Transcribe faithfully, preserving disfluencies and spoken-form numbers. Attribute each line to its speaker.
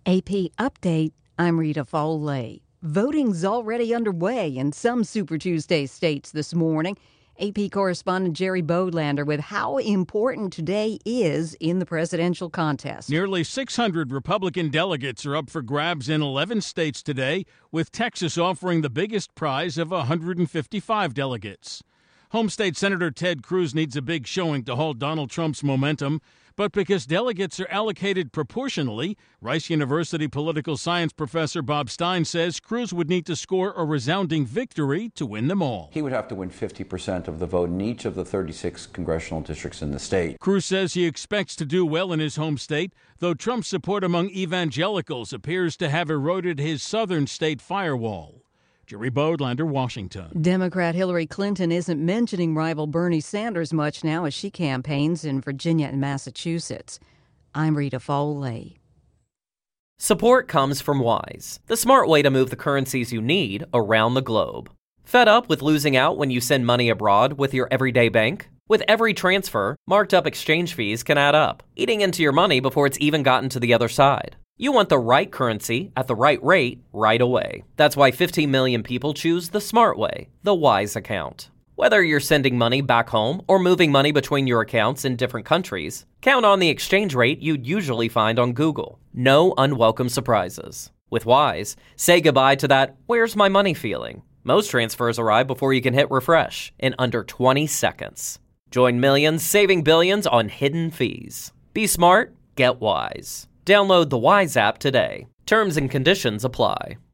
Speaker 1: A P Update, I'm Rita Foley. Voting's already underway in some Super Tuesday states this morning. A P correspondent Jerry Bodlander with how important today is in the presidential contest.
Speaker 2: Nearly six hundred Republican delegates are up for grabs in eleven states today, with Texas offering the biggest prize of one hundred fifty-five delegates. Home State Senator Ted Cruz needs a big showing to halt Donald Trump's momentum, but because delegates are allocated proportionally, Rice University political science professor Bob Stein says Cruz would need to score a resounding victory to win them all.
Speaker 3: He would have to win fifty percent of the vote in each of the thirty-six congressional districts in the state.
Speaker 2: Cruz says he expects to do well in his home state, though Trump's support among evangelicals appears to have eroded his southern state firewall. Jerry Bodlander, Washington.
Speaker 1: Democrat Hillary Clinton isn't mentioning rival Bernie Sanders much now as she campaigns in Virginia and Massachusetts. I'm Rita Foley.
Speaker 4: Support comes from Wise, the smart way to move the currencies you need around the globe. Fed up with losing out when you send money abroad with your everyday bank? With every transfer, marked up exchange fees can add up, eating into your money before it's even gotten to the other side. You want the right currency at the right rate right away. That's why fifteen million people choose the smart way, the Wise account. Whether you're sending money back home or moving money between your accounts in different countries, count on the exchange rate you'd usually find on Google. No unwelcome surprises. With Wise, say goodbye to that "where's my money" feeling. Most transfers arrive before you can hit refresh in under twenty seconds. Join millions saving billions on hidden fees. Be smart, get Wise. Download the Wise app today. Terms and conditions apply.